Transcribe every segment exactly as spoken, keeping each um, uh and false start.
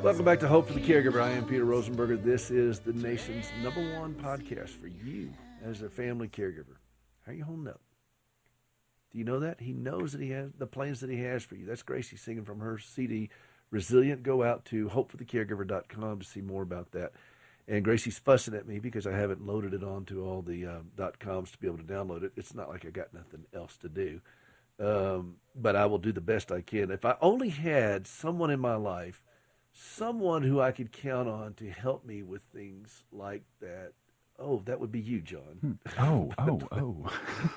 Welcome back to Hope for the Caregiver. I am Peter Rosenberger. This is the nation's number one podcast for you as a family caregiver. How are you holding up? Do you know that? He knows that he has the plans that he has for you. That's Gracie singing from her C D, Resilient. Go out to hope for the caregiver dot com to see more about that. And Gracie's fussing at me because I haven't loaded it onto all the uh, .coms to be able to download it. It's not like I got nothing else to do. Um, but I will do the best I can. If I only had someone in my life, someone who I could count on to help me with things like that, oh, that would be you, John. Oh, oh, oh.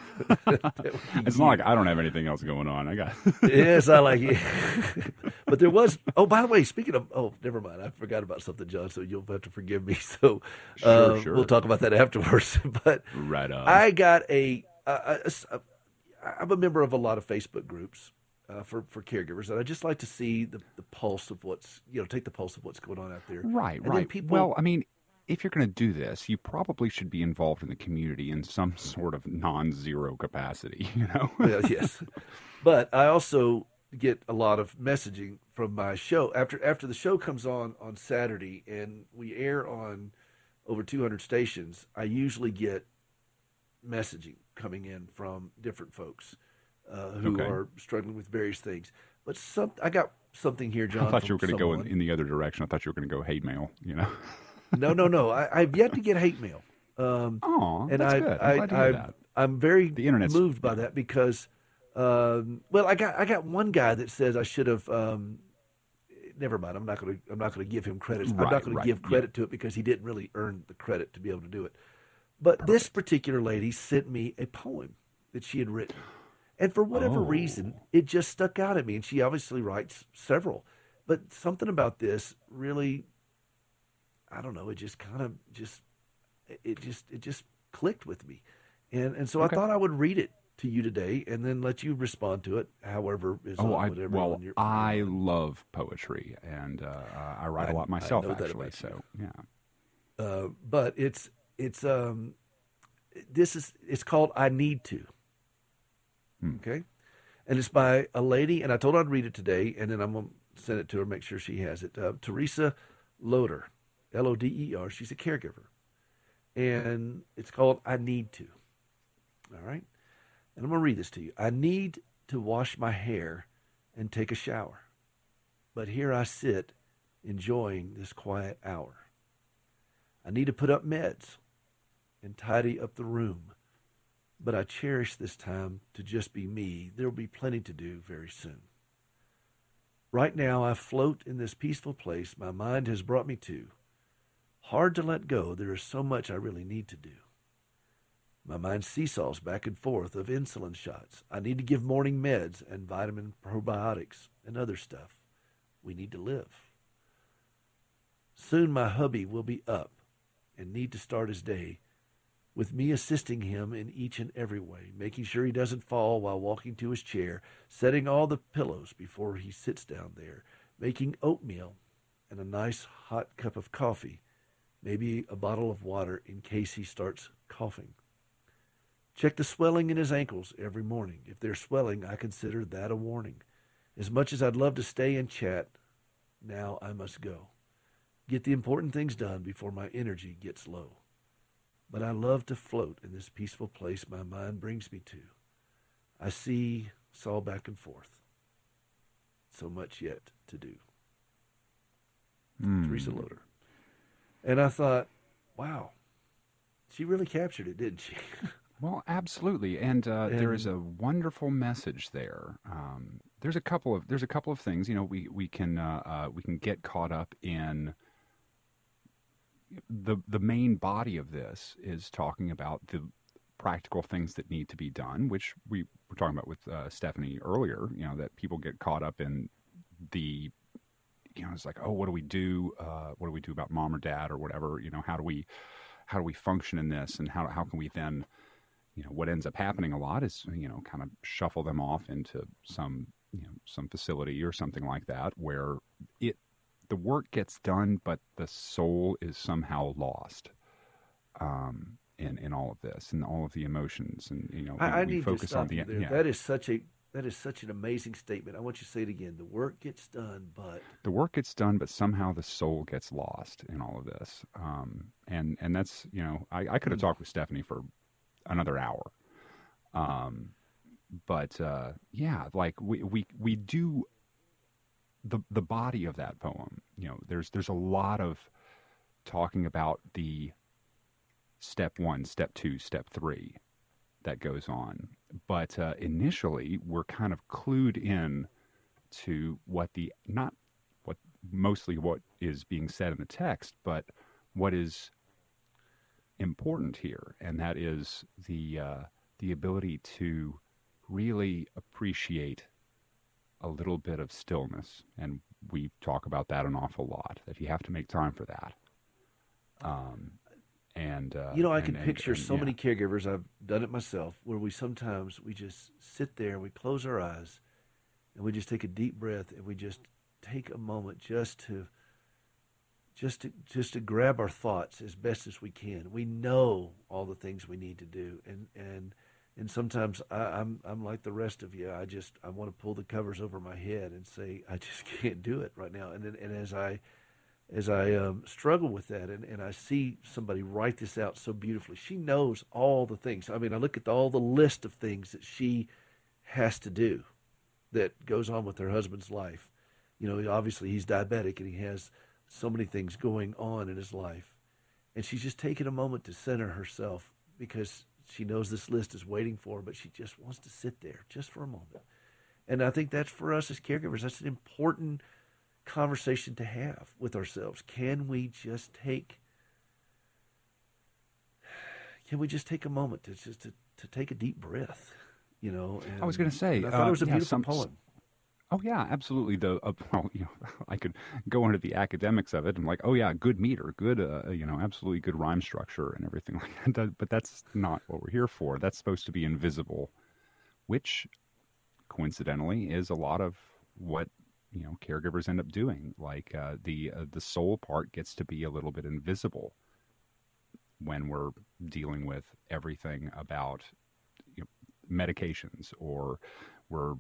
It's not like I don't have anything else going on. I got. Yes, I like it. But there was, oh, by the way, speaking of, oh, never mind. I forgot about something, John, so you'll have to forgive me. So sure, uh, sure. we'll talk about that afterwards. But right on. I got a, a, a, a, I'm a member of a lot of Facebook groups uh, for, for caregivers, and I just like to see the, the pulse of what's, you know, take the pulse of what's going on out there. Right, and right. People, well, I mean, if you're going to do this, you probably should be involved in the community in some sort of non-zero capacity, you know? Well, yes. But I also get a lot of messaging from my show. After after the show comes on on Saturday and we air on over two hundred stations, I usually get messaging coming in from different folks uh, who okay. are struggling with various things. But some, I got something here, John. I thought you were going to go in, in the other direction. I thought you were going to go hate mail, you know? No, no, no. I, I've yet to get hate mail. Um, oh, and that's I, good. I, I'm glad to hear I, that. I'm very the internet's, moved by yeah. that because, um, well, I got I got one guy that says I should have. Um, never mind. I'm not going to. I'm not going to give him credit. Right, I'm not going right, to give credit yeah. to it because he didn't really earn the credit to be able to do it. But Perfect. This particular lady sent me a poem that she had written, and for whatever oh. reason, it just stuck out at me. And she obviously writes several, but something about this really. I don't know. It just kind of just, it just, it just clicked with me. And, and so okay. I thought I would read it to you today and then let you respond to it. However, is oh, on I, whatever. well, on your, I your love poetry and, uh, I write I, a lot myself I know actually. that So yeah. Uh, but it's, it's, um, this is, it's called, I Need To. Hmm. Okay. And it's by a lady, and I told her I'd read it today, and then I'm going to send it to her, make sure she has it. Uh, Teresa Loder. L O D E R. She's a caregiver. And it's called I Need To. All right? And I'm going to read this to you. I need to wash my hair and take a shower. But here I sit enjoying this quiet hour. I need to put up meds and tidy up the room. But I cherish this time to just be me. There will be plenty to do very soon. Right now I float in this peaceful place my mind has brought me to. Hard to let go, there is so much I really need to do. My mind seesaws back and forth of insulin shots. I need to give morning meds and vitamin probiotics and other stuff. We need to live. Soon my hubby will be up and need to start his day with me assisting him in each and every way, making sure he doesn't fall while walking to his chair, setting all the pillows before he sits down there, making oatmeal and a nice hot cup of coffee, maybe a bottle of water in case he starts coughing. Check the swelling in his ankles every morning. If they're swelling, I consider that a warning. As much as I'd love to stay and chat, now I must go. Get the important things done before my energy gets low. But I love to float in this peaceful place my mind brings me to. I see us all back and forth. So much yet to do. Mm. Teresa Loder. And I thought, wow, she really captured it, didn't she? Well, absolutely, and, uh, and there is a wonderful message there. Um, there's a couple of there's a couple of things. You know, we we can uh, uh, we can get caught up in the the main body of this is talking about the practical things that need to be done, which we were talking about with uh, Stephanie earlier. You know, that people get caught up in the you know, it's like, oh, what do we do? Uh, what do we do about mom or dad or whatever? You know, how do we, how do we function in this? And how, how can we then, you know, what ends up happening a lot is, you know, kind of shuffle them off into some, you know, some facility or something like that where it, the work gets done, but the soul is somehow lost um, in, in all of this and all of the emotions. And, you know, we, I, I we need focus to stop on the, you there. yeah. That is such a, That is such an amazing statement. I want you to say it again. The work gets done, but The work gets done, but somehow the soul gets lost in all of this. Um, and and that's you know I, I could have mm, talked with Stephanie for another hour. Um, but uh, yeah, like we, we we do the the body of that poem. You know, there's there's a lot of talking about the step one, step two, step three that goes on. But uh, initially, we're kind of clued in to what the not what mostly what is being said in the text, but what is important here, and that is the uh, the ability to really appreciate a little bit of stillness, and we talk about that an awful lot. That you have to make time for that, um, and uh, you know, I can and and picture and so yeah, many caregivers. I've done it myself, where we sometimes we just sit there, we close our eyes, and we just take a deep breath, and we just take a moment just to just to just to grab our thoughts as best as we can. We know all the things we need to do, and and and sometimes I, I'm I'm like the rest of you. I just I want to pull the covers over my head and say I just can't do it right now. And then, and as I as I um, struggle with that, and, and I see somebody write this out so beautifully. She knows all the things. I mean, I look at the, all the list of things that she has to do that goes on with her husband's life. You know, obviously he's diabetic and he has so many things going on in his life. And she's just taking a moment to center herself because she knows this list is waiting for her, but she just wants to sit there just for a moment. And I think that's for us as caregivers, that's an important conversation to have with ourselves. Can we just take can we just take a moment to just to, to take a deep breath, you know? I was And going to say, and I thought it uh, was a yeah, beautiful some. poem. Oh yeah, absolutely. The uh, well, you know, I could go into the academics of it and like, oh yeah, good meter, good, uh, you know, absolutely good rhyme structure and everything like that. But that's not what we're here for. That's supposed to be invisible, which coincidentally is a lot of what you know caregivers end up doing. Like uh, the uh, the soul part gets to be a little bit invisible when we're dealing with everything about you know, medications or we're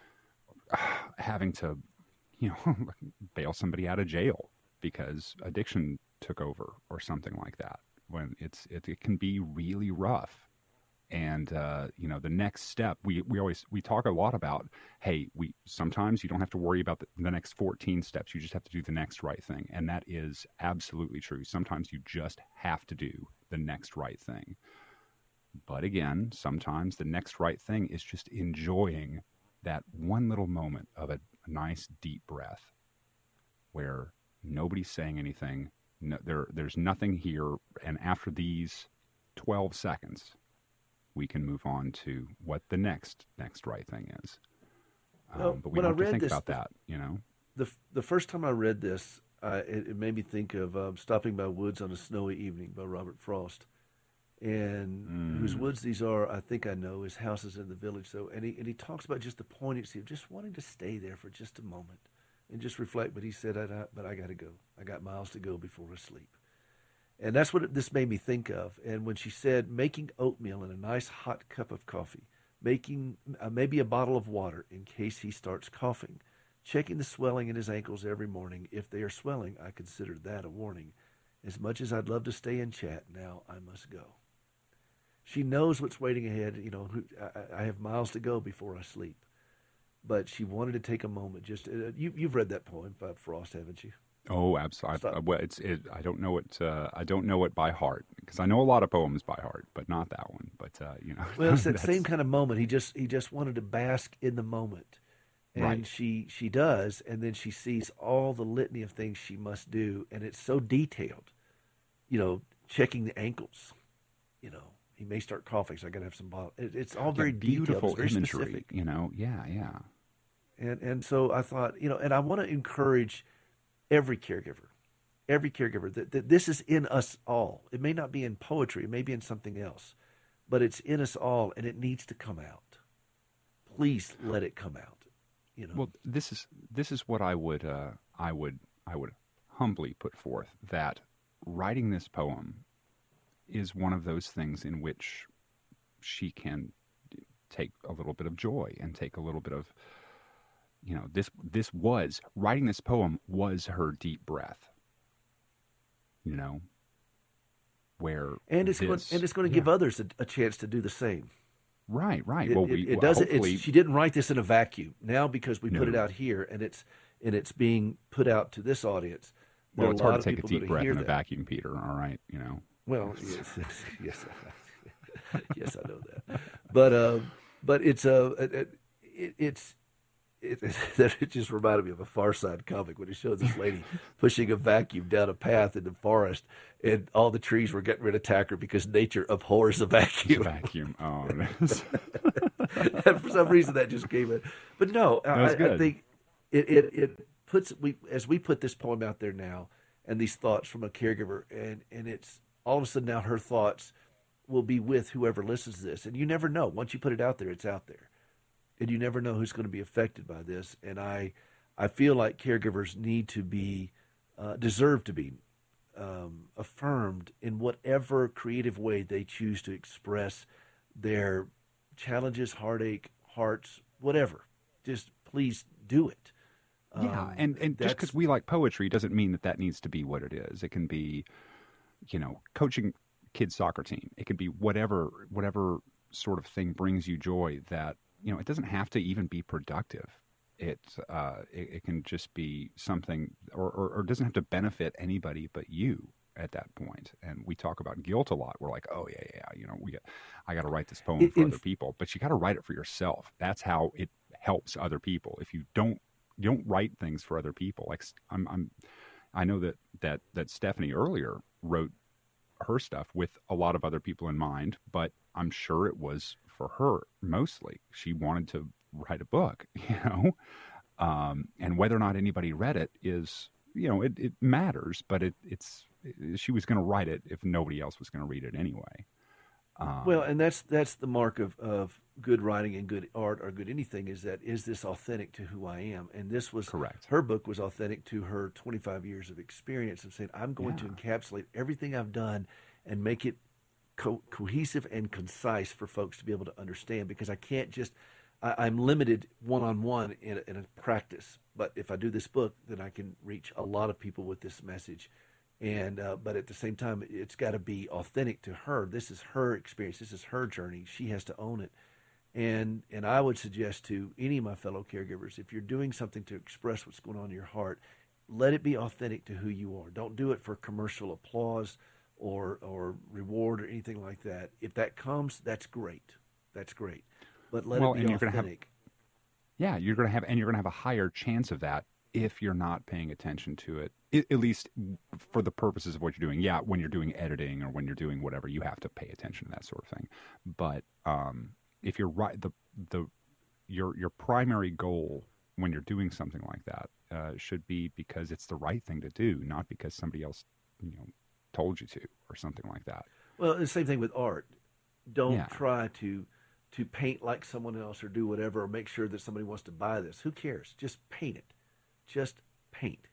having to, you know, bail somebody out of jail because addiction took over or something like that. When it's it, it can be really rough, and uh, you know the next step we we always we talk a lot about. Hey, we sometimes you don't have to worry about the, the next fourteen steps. You just have to do the next right thing, and that is absolutely true. Sometimes you just have to do the next right thing. But again, sometimes the next right thing is just enjoying that one little moment of a, a nice deep breath where nobody's saying anything. No, there, there's nothing here. And after these twelve seconds, we can move on to what the next next right thing is. Well, Um, but we when I don't have to read think this, about the that, you know. the, the first time I read this, uh, it, it made me think of um, Stopping by Woods on a Snowy Evening by Robert Frost. And whose Mm, woods these are, I think I know. His house is in the village, so and he and he talks about just the poignancy of just wanting to stay there for just a moment and just reflect. But he said, I, I, "But I got to go. I got miles to go before I sleep." And that's what it, this made me think of. And when she said, making oatmeal in a nice hot cup of coffee, making uh, maybe a bottle of water in case he starts coughing, checking the swelling in his ankles every morning. If they are swelling, I consider that a warning. As much as I'd love to stay and chat, now I must go. She knows what's waiting ahead. You know, I, I have miles to go before I sleep. But she wanted to take a moment. Just uh, you, you've read that poem by Frost, haven't you? oh, absolutely. Stop. Well, it's it, I don't know it. Uh, I don't know it by heart because I know a lot of poems by heart, but not that one. But uh, you Well, know, it's that same that's kind of moment. He just he just wanted to bask in the moment, and right. she she does, and then she sees all the litany of things she must do, and it's so detailed. You know, checking the ankles. You know, he may start coughing, so I got to have some bottle. It, it's all Yeah, very detailed. It's beautiful very imagery. specific. You know, yeah, yeah. And and so I thought, you know, and I want to encourage every caregiver, every caregiver that, that this is in us all. It may not be in poetry, it may be in something else, but it's in us all and it needs to come out. Please let it come out, you know. Well, this is this is what I would uh, I would I would humbly put forth that writing this poem is one of those things in which she can take a little bit of joy and take a little bit of, you know, this this was writing this poem was her deep breath, you know, where and it's this, going, and it's going to yeah. give others a, a chance to do the same. Right, right. It, well, it, we it doesn't. hopefully It's, she didn't write this in a vacuum. Now, because we put it no. out here, and it's and it's being put out to this audience. There Well, are it's a lot hard to of take a people deep that breath hear in a that. vacuum, Peter. All right, you know. Well, yes, yes, yes, yes, I know that. But uh, but it's a uh, it, it, it's it, that it just reminded me of a Far Side comic when it shows this lady pushing a vacuum down a path in the forest, and all the trees were getting ready to attack her because nature abhors a vacuum. Vacuum. Oh, And for some reason that just came in. But no, I, I think it, it it puts we as we put this poem out there now, and these thoughts from a caregiver, and and it's all of a sudden now her thoughts will be with whoever listens to this, and you never know. Once you put it out there, it's out there, and you never know who's going to be affected by this. And I I feel like caregivers need to be uh, deserve to be um, affirmed in whatever creative way they choose to express their challenges, heartache, hearts, whatever. Just please do it. Yeah, Um, and, and just because we like poetry doesn't mean that that needs to be what it is. It can be, you know, coaching kids soccer team. It can be whatever whatever sort of thing brings you joy. That, you know, it doesn't have to even be productive. It uh, it, it can just be something, or, or, or doesn't have to benefit anybody but you at that point. And we talk about guilt a lot. We're like, oh yeah, yeah, you know, we got, I got to write this poem in, for in, other people, but you got to write it for yourself. That's how it helps other people. If you don't, you don't write things for other people. Like I'm, I'm, I know that that that Stephanie earlier wrote her stuff with a lot of other people in mind, but I'm sure it was for her mostly. She wanted to write a book, you know, um, and whether or not anybody read it is, you know, it, it matters, but it, it's, she was going to write it if nobody else was going to read it anyway. Um, well, and that's that's the mark of, of good writing and good art or good anything is that is this authentic to who I am? And this was correct. Her book was authentic to her twenty-five years of experience of saying, I'm going Yeah. to encapsulate everything I've done and make it co- cohesive and concise for folks to be able to understand, because I can't just I, I'm limited one-on-one in a, in a practice. But if I do this book, then I can reach a lot of people with this message. And uh, but at the same time, it's got to be authentic to her. This is her experience. This is her journey. She has to own it. And and I would suggest to any of my fellow caregivers, if you're doing something to express what's going on in your heart, let it be authentic to who you are. Don't do it for commercial applause or or reward or anything like that. If that comes, that's great. That's great. But let well, it be and you're gonna authentic. Have, yeah, you're going to have, and you're going to have a higher chance of that if you're not paying attention to it, at least for the purposes of what you're doing. Yeah, when you're doing editing or when you're doing whatever, you have to pay attention to that sort of thing. But um, if you're right, the the your your primary goal when you're doing something like that uh, should be because it's the right thing to do, not because somebody else, you know, told you to or something like that. Well, the same thing with art. Don't Yeah. try to to paint like someone else or do whatever or make sure that somebody wants to buy this. Who cares? Just paint it. Just paint.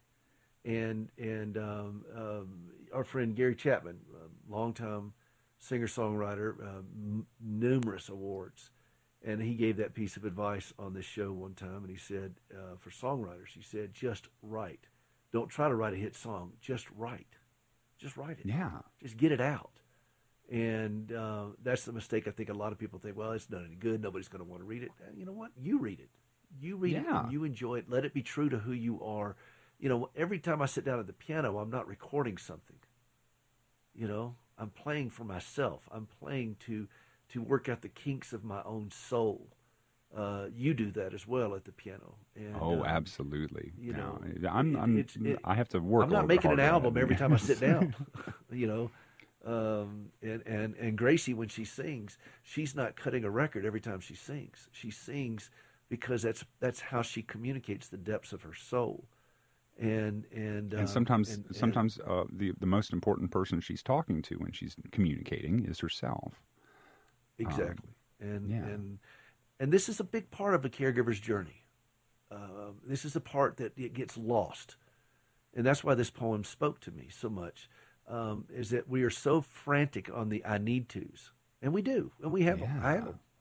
And and um, um, our friend Gary Chapman, a longtime singer-songwriter, uh, m- numerous awards, and he gave that piece of advice on this show one time, and he said, uh, for songwriters, he said, just write. Don't try to write a hit song. Just write. Just write it. Yeah. Just get it out. And uh, that's the mistake I think a lot of people think, well, it's not any good. Nobody's going to want to read it. You know what? You read it. You read it Yeah. and you enjoy it. Let it be true to who you are. You know, every time I sit down at the piano, I'm not recording something. You know, I'm playing for myself. I'm playing to to work out the kinks of my own soul. Uh, you do that as well at the piano. And, Oh, um, absolutely. you know, No, I'm, it- I'm, it's- it- I have to work. I'm a not little bit making an harder on album it. every time I sit down. You know, um, and and and Gracie, when she sings, she's not cutting a record every time she sings. She sings because that's that's how she communicates the depths of her soul. And and And um, sometimes, and, and- sometimes uh, the the most important person she's talking to when she's communicating is herself. exactly. and yeah. and and this is a big part of a caregiver's journey. Uh, this is the part that it gets lost, and that's why this poem spoke to me so much. Um, is that we are so frantic on the I need tos, and we do, and we have them. I have Yeah. them.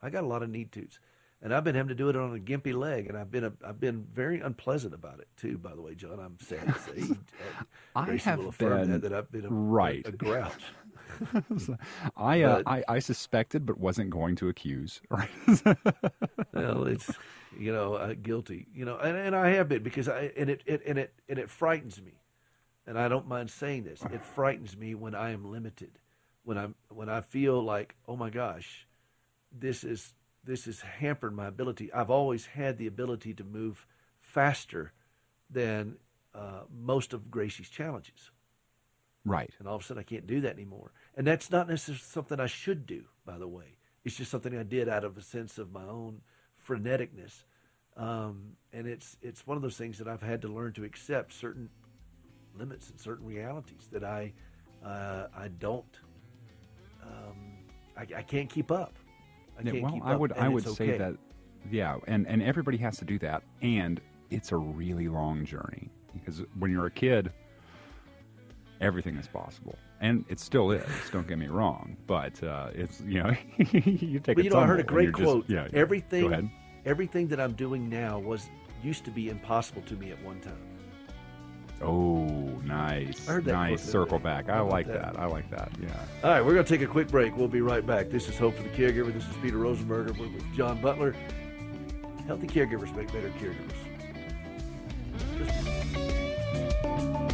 I got a lot of need tos. And I've been having to do it on a gimpy leg, and I've been a, I've been very unpleasant about it too. By the way, John, I'm sad to say. I Gracie have will affirm been that, that I've been a, right. a, a grouch. I, uh, But- I I suspected, but wasn't going to accuse. Right? Well, it's you know uh, guilty, you know, and, and I have been because I and it, it and it and it frightens me, and I don't mind saying this. It frightens me when I am limited, when I'm when I feel like, oh my gosh, this is this has hampered my ability. I've always had the ability to move faster than uh, most of Gracie's challenges. Right. And all of a sudden I can't do that anymore. And that's not necessarily something I should do, by the way. It's just something I did out of a sense of my own freneticness. Um, and it's it's one of those things that I've had to learn to accept certain limits and certain realities that I uh, I don't um, I, I can't keep up. I Yeah, can't well, keep I up, would and I would it's say okay. that, yeah, and and everybody has to do that, and it's a really long journey because when you're a kid, everything is possible, and it still is. Don't get me wrong, but uh, it's you know you take. But a you know, I heard a tumble and great you're just- quote. yeah, yeah. Everything, Go ahead. everything that I'm doing now was used to be impossible to me at one time. Oh, nice, I heard that nice. quote the other Circle day. back. I How about like that? that. I like that. Yeah. All right, we're going to take a quick break. We'll be right back. This is Hope for the Caregiver. This is Peter Rosenberger. We're with John Butler. Healthy caregivers make better caregivers. Just-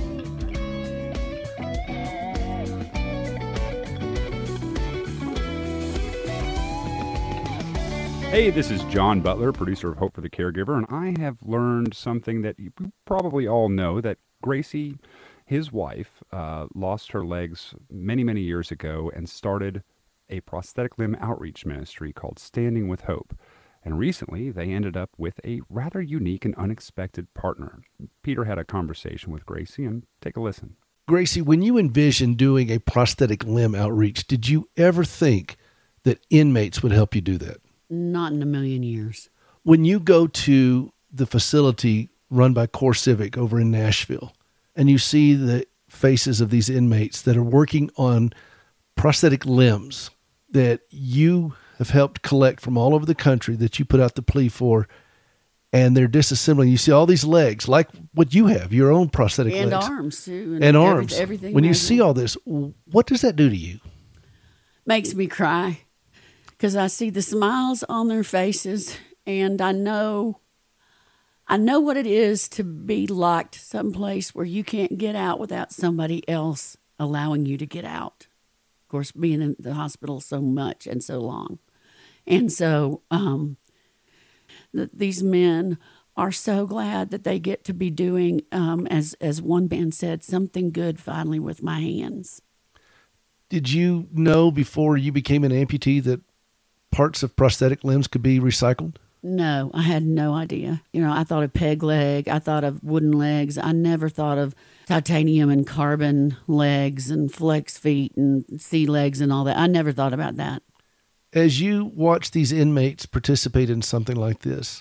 Hey, this is John Butler, producer of Hope for the Caregiver, and I have learned something that you probably all know, that Gracie, his wife, uh, lost her legs many, many years ago and started a prosthetic limb outreach ministry called Standing with Hope. And recently, they ended up with a rather unique and unexpected partner. Peter had a conversation with Gracie, and take a listen. Gracie, when you envisioned doing a prosthetic limb outreach, did you ever think that inmates would help you do that? Not in a million years. When you go to the facility run by Core Civic over in Nashville and you see the faces of these inmates that are working on prosthetic limbs that you have helped collect from all over the country that you put out the plea for, and they're disassembling, you see all these legs, like what you have, your own prosthetic And legs. arms, too. And every- arms. Everything. When you has see it. all this, what does that do to you? Makes me cry because I see the smiles on their faces, and I know, I know what it is to be locked someplace where you can't get out without somebody else allowing you to get out. Of course, being in the hospital so much and so long, and so um, th- these men are so glad that they get to be doing, um, as as one man said, something good finally with my hands. Did you know before you became an amputee that parts of prosthetic limbs could be recycled? No, I had no idea. You know, I thought of peg leg. I thought of wooden legs. I never thought of titanium and carbon legs and flex feet and sea legs and all that. I never thought about that. As you watch these inmates participate in something like this,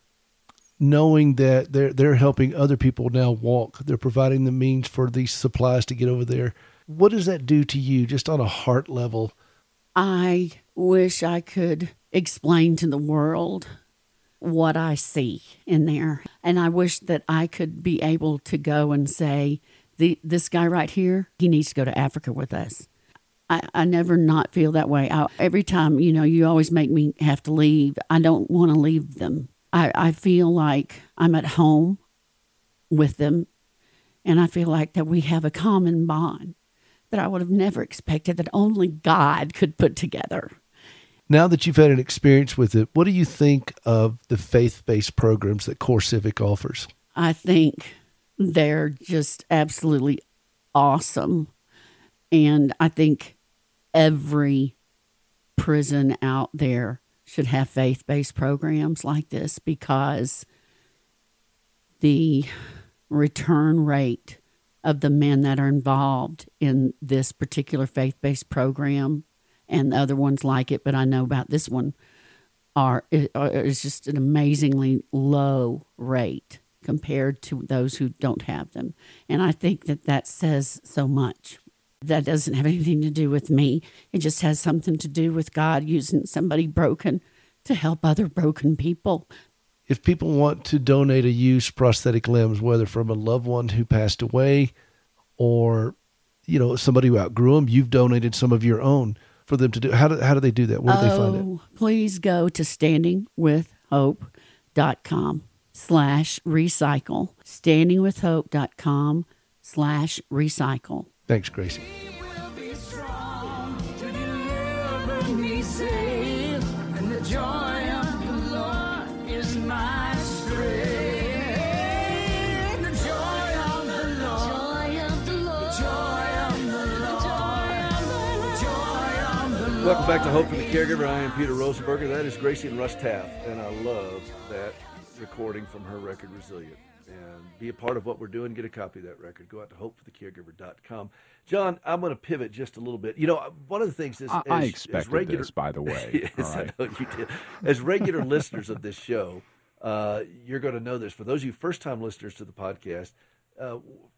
knowing that they're they're helping other people now walk, they're providing the means for these supplies to get over there, what does that do to you just on a heart level? I wish I could explain to the world what I see in there. And I wish that I could be able to go and say, the, this guy right here, he needs to go to Africa with us. I, I never not feel that way. I, every time, you know, you always make me have to leave. I don't want to leave them. I, I feel like I'm at home with them, and I feel like that we have a common bond that I would have never expected, that only God could put together. Now that you've had an experience with it, what do you think of the faith-based programs that Core Civic offers? I think they're just absolutely awesome. And I think every prison out there should have faith-based programs like this, because the return rate of the men that are involved in this particular faith-based program and the other ones like it, but I know about this one, are is just an amazingly low rate compared to those who don't have them. And I think that that says so much. That doesn't have anything to do with me. It just has something to do with God using somebody broken to help other broken people. If people want to donate a used prosthetic limbs, whether from a loved one who passed away or, you know, somebody who outgrew them, you've donated some of your own for them to do. How do, how do they do that? Where do oh, they find it? Please go to standingwithhope.com slash recycle. Standingwithhope.com slash recycle. Thanks, Gracie. Welcome back to Hope for the Caregiver. I am Peter Rosenberger. That is Gracie and Russ Taff, and I love that recording from her record, Resilient. And be a part of what we're doing. Get a copy of that record. Go out to hope for the caregiver dot com. John, I'm going to pivot just a little bit. You know, one of the things is... I, as, I expected as regular, this, by the way. yes, All right. I know you did. As regular listeners of this show, uh, you're going to know this. For those of you first-time listeners to the podcast, uh,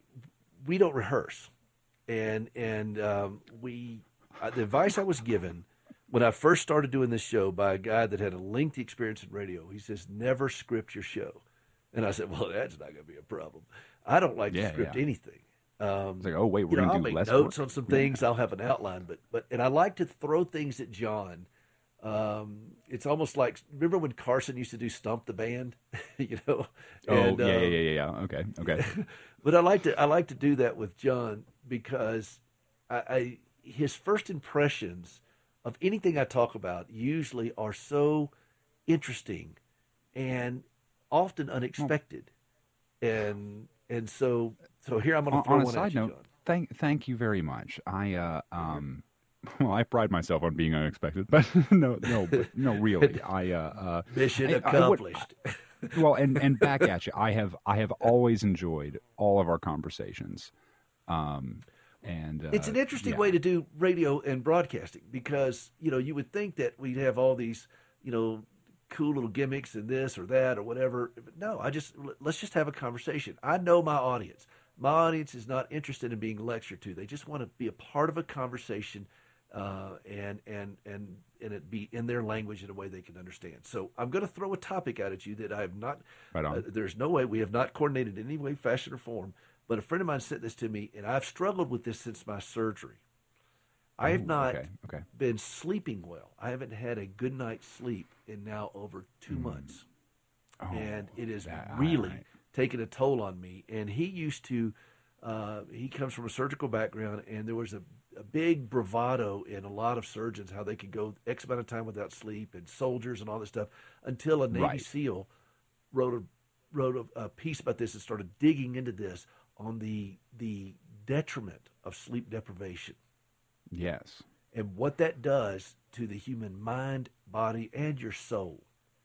we don't rehearse. And, and um, we... Uh, the advice I was given when I first started doing this show by a guy that had a lengthy experience in radio, he says, never script your show. And I said, well, that's not going to be a problem. I don't like Yeah, to script yeah. anything. Um, It's like, oh, wait, you we're know, going I'll to do make less notes work. on some things. I'll have an outline, but but and I like to throw things at John. Um, it's almost like, remember when Carson used to do Stump the Band, you know? Oh, And, yeah, uh, yeah, yeah, yeah, yeah. Okay, okay. but I like to I like to do that with John because I, I his first impressions of anything I talk about usually are so interesting and often unexpected, and and so so here I'm going on, to throw on a one side at you, note, John. thank thank you very much. I uh um well, I pride myself on being unexpected, but no, no, but no, really, I uh, uh Mission I- I would- accomplished. well, and and back at you. I have I have always enjoyed all of our conversations. Um, and uh, It's an interesting yeah. way to do radio and broadcasting because, you know, you would think that we'd have all these, you know, cool little gimmicks and this or that or whatever. But no, I just, let's just have a conversation. I know my audience. My audience is not interested in being lectured to. They just want to be a part of a conversation uh, and, and, and, and it be in their language in a way they can understand. So I'm going to throw a topic out at you that I have not, Right on. uh, there's no way, we have not coordinated in any way, fashion, or form. But a friend of mine sent this to me, and I've struggled with this since my surgery. I have Ooh, not okay, okay. been sleeping well. I haven't had a good night's sleep in now over two months. Oh, And it has that- all really right. taken a toll on me. And he used to, uh, he comes from a surgical background, and there was a, a big bravado in a lot of surgeons how they could go X amount of time without sleep, and soldiers and all this stuff, until a Navy Right. SEAL wrote a wrote a, a piece about this and started digging into this on the the detriment of sleep deprivation Yes. and what that does to the human mind, body, and your soul.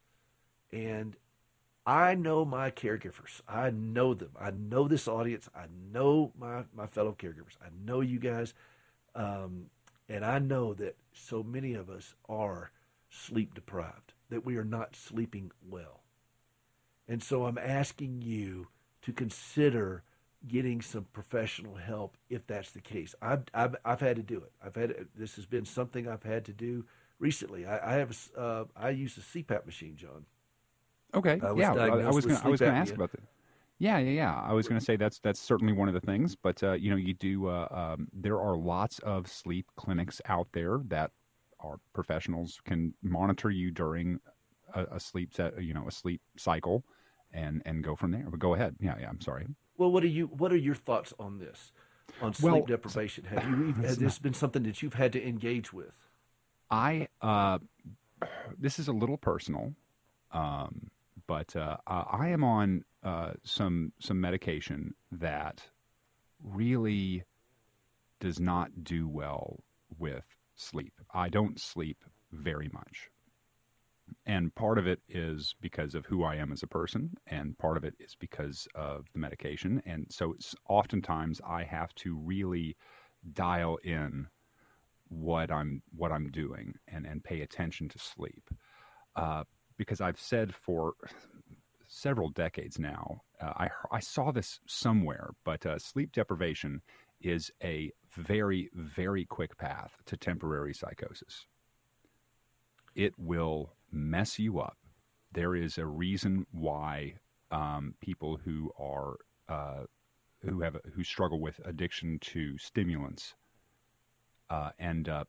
And I know my caregivers. I know them. I know this audience. I know my, my fellow caregivers. I know you guys. Um, and I know that so many of us are sleep deprived, that we are not sleeping well. And so I'm asking you to consider getting some professional help if that's the case. I've I've, I've had to do it. I've had this has been something I've had to do recently. I, I have a, uh, I use a C PAP machine, John. Okay. I was yeah. I, I diagnosed was with gonna, I was sleep going to ask apnea. about that. Yeah, yeah, yeah. I was going to say that's that's certainly one of the things, but uh, you know, you do. Uh, um, there are lots of sleep clinics out there that are professionals can monitor you during a, a sleep set, you know, a sleep cycle, and and go from there. But go ahead. Yeah, yeah. I'm sorry. Well, what are you? What are your thoughts on this? On sleep Well, deprivation? Have you? Has this been something that you've had to engage with? I uh, this is a little personal, um, but uh, I am on uh, some some medication that really does not do well with sleep. I don't sleep very much. And part of it is because of who I am as a person, and part of it is because of the medication. And so it's oftentimes I have to really dial in what I'm what I'm doing and, and pay attention to sleep. Uh, because I've said for several decades now, uh, I, I saw this somewhere, but uh, sleep deprivation is a very, very quick path to temporary psychosis. It will mess you up. There is a reason why um, people who are uh, who have who struggle with addiction to stimulants uh, end up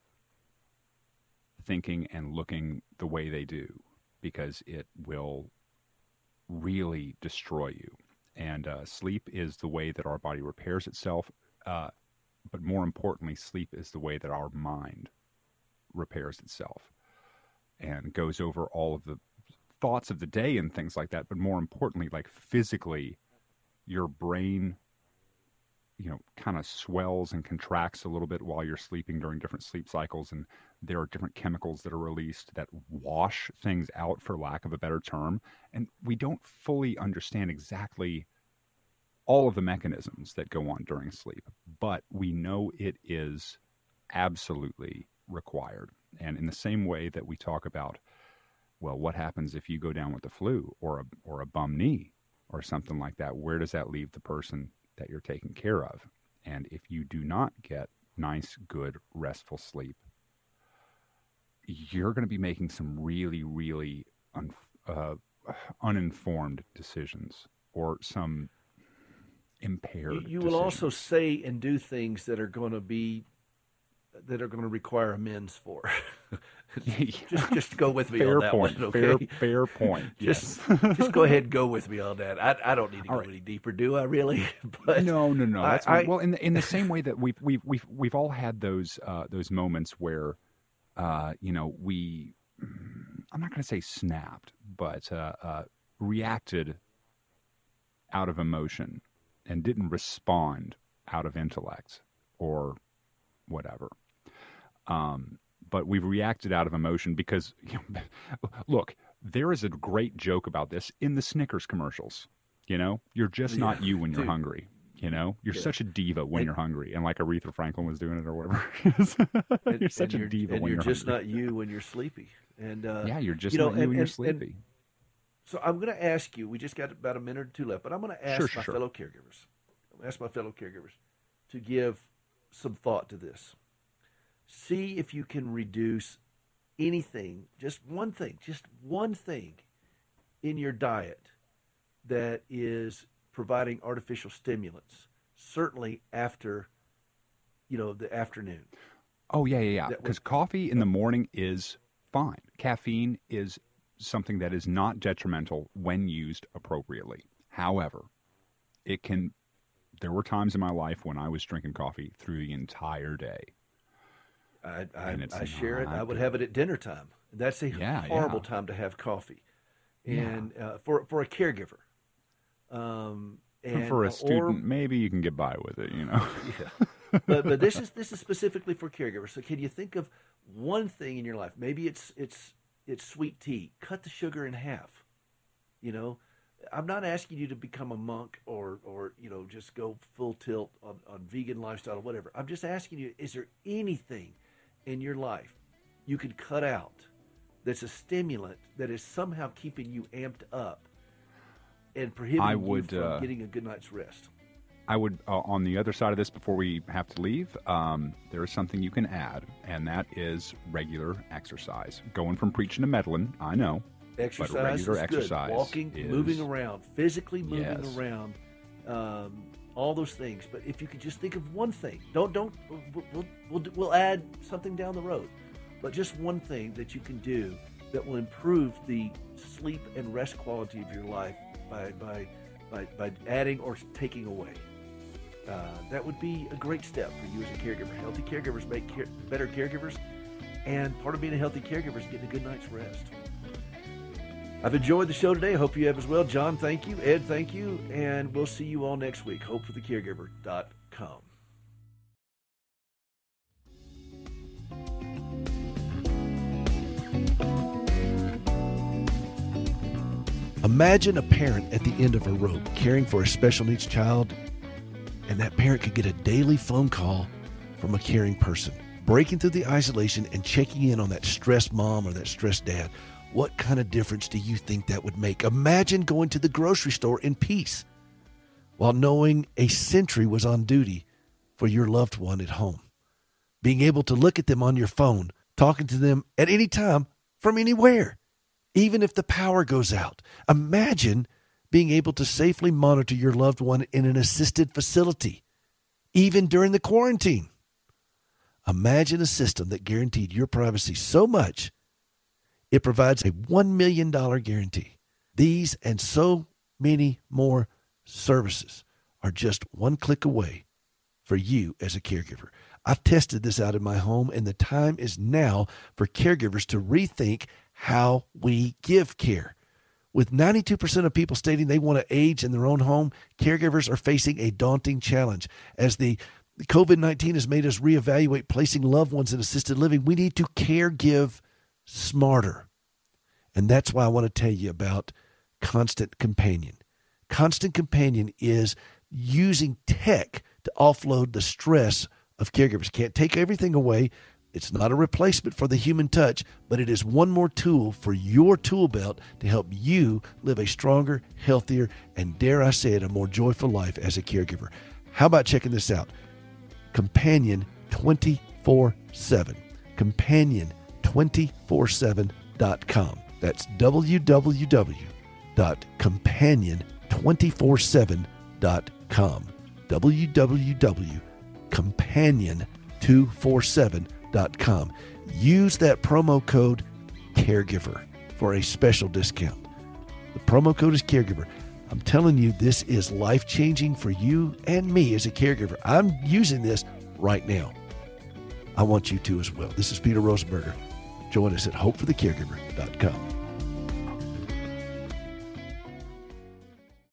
thinking and looking the way they do, because it will really destroy you. And uh, sleep is the way that our body repairs itself, uh, but more importantly, sleep is the way that our mind repairs itself and goes over all of the thoughts of the day and things like that. But more importantly, like physically, your brain, you know, kind of swells and contracts a little bit while you're sleeping during different sleep cycles. And there are different chemicals that are released that wash things out, for lack of a better term. And we don't fully understand exactly all of the mechanisms that go on during sleep, but we know it is absolutely required. And in the same way that we talk about, well, what happens if you go down with the flu or a, or a bum knee or something like that? Where does that leave the person that you're taking care of? And if you do not get nice, good, restful sleep, you're going to be making some really, really un, uh, uninformed decisions, or some impaired You, you decisions. will also say and do things that are going to be that are going to require amends for. just just go with me fair on that point. one, okay? Fair, fair point. just yes. just go ahead and go with me on that. I I don't need to go All right. any deeper, do I really? But no, no, no. That's I, I, well, in the, in the same way that we've we've we've we've all had those uh, those moments where, uh, you know, we I'm not going to say snapped, but uh, uh, reacted out of emotion and didn't respond out of intellect or whatever. Um, but we've reacted out of emotion because, you know, look, there is a great joke about this in the Snickers commercials. You know, you're just Yeah, not you when you're dude. hungry. You know, you're Yeah. such a diva when And- you're hungry, and like Aretha Franklin was doing it or whatever. and- you're such and a you're, diva and when you're you're just hungry. not you when you're sleepy. And uh, Yeah, you're just you know, not you and- when you're and- and- sleepy. So I'm going to ask you. We just got about a minute or two left, but I'm going to ask Sure, sure, my sure. fellow caregivers. I'm going to ask my fellow caregivers to give some thought to this. See if you can reduce anything, just one thing, just one thing in your diet that is providing artificial stimulants. Certainly after, you know, the afternoon. Oh yeah, yeah, yeah. That Because would- coffee in the morning is fine. Caffeine is something that is not detrimental when used appropriately. However, it can. There were times in my life when I was drinking coffee through the entire day. I, I, And it's I share it. not I would good. have it at dinner time. That's a Yeah, horrible yeah. time to have coffee, Yeah. and uh, for for a caregiver. Um, and For a or- student, maybe you can get by with it. You know. yeah. but but this is this is specifically for caregivers. So can you think of one thing in your life? Maybe it's it's it's sweet tea. Cut the sugar in half. You know, I'm not asking you to become a monk or or you know just go full tilt on, on vegan lifestyle or whatever. I'm just asking you: is there anything in your life you could cut out that's a stimulant that is somehow keeping you amped up and prohibiting I would, you from uh, getting a good night's rest? I would, uh, on the other side of this, before we have to leave, um, there is something you can add, and that is regular exercise. Going from preaching to meddling, I know. Exercise regular is exercise good. Walking, is- moving around, physically moving Yes. around, um, all those things. But if you could just think of one thing, don't don't we'll we'll, we'll, do- we'll add something down the road, but just one thing that you can do that will improve the sleep and rest quality of your life by by by, by adding or taking away. Uh, that would be a great step for you as a caregiver. Healthy caregivers make care, better caregivers, and part of being a healthy caregiver is getting a good night's rest. I've enjoyed the show today. I hope you have as well. John, thank you. Ed, thank you. And we'll see you all next week. hope for the caregiver dot com. Imagine a parent at the end of a rope caring for a special needs child, and that parent could get a daily phone call from a caring person, breaking through the isolation and checking in on that stressed mom or that stressed dad. What kind of difference do you think that would make? Imagine going to the grocery store in peace while knowing a sentry was on duty for your loved one at home. Being able to look at them on your phone, talking to them at any time from anywhere. even if the power goes out. Imagine being able to safely monitor your loved one in an assisted facility, even during the quarantine. Imagine a system that guaranteed your privacy so much it provides a one million dollars guarantee. These and so many more services are just one click away for you as a caregiver. I've tested this out in my home, and the time is now for caregivers to rethink how we give care. With ninety-two percent of people stating they want to age in their own home, caregivers are facing a daunting challenge. As the COVID nineteen has made us reevaluate placing loved ones in assisted living, we need to care give smarter. And that's why I want to tell you about Constant Companion. Constant Companion is using tech to offload the stress of caregivers. Can't take everything away. It's not a replacement for the human touch, but it is one more tool for your tool belt to help you live a stronger, healthier, and dare I say it, a more joyful life as a caregiver. How about checking this out? Companion twenty-four seven. Companion twenty-four seven dot com. That's w w w dot companion two four seven dot com. w w w dot companion two four seven dot com. Use that promo code caregiver for a special discount. The promo code is caregiver. I'm telling you, this is life-changing for you and me as a caregiver. I'm using this right now. I want you to as well. This is Peter Rosenberger. Join us at hope for the caregiver dot com.